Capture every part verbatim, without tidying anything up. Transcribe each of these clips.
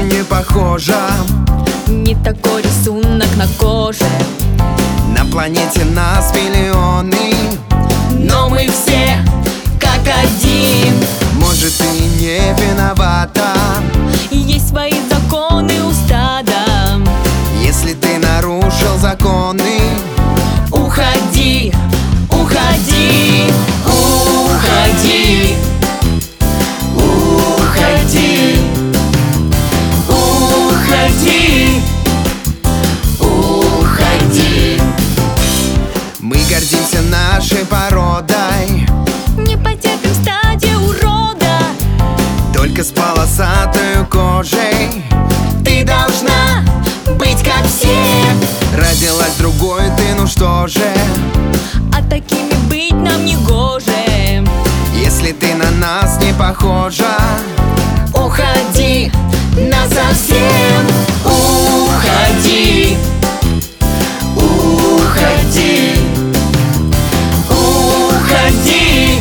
не похожа. Не такой рисунок на коже. На планете нас миллионы, но мы все как один. Может, ты не виновата, есть свои законы у стада. если ты нарушил законы. Уходи, уходи, уходи, уходи, уходи, уходи. Мы гордимся нашей породой, Не потерпим стать урода. только с полосатой кожей. Ты должна быть как все. Родилась другой ты, ну что же, А такими быть нам не гоже. если ты на нас не похожа. Уходи насовсем. Уходи, уходи, уходи,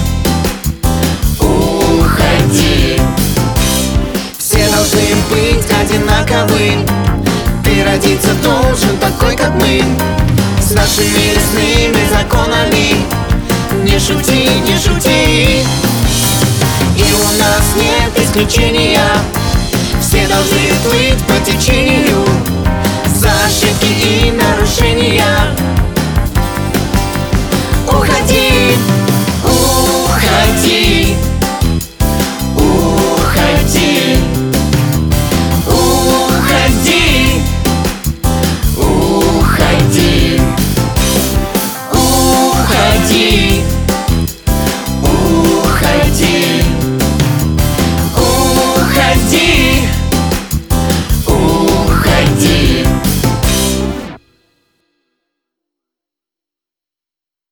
уходи. Все должны быть одинаковы, ты родиться должен такой, как мы, с нашими лесными законами. Не шути, не шути. И у нас нет исключения, все должны плыть по течению.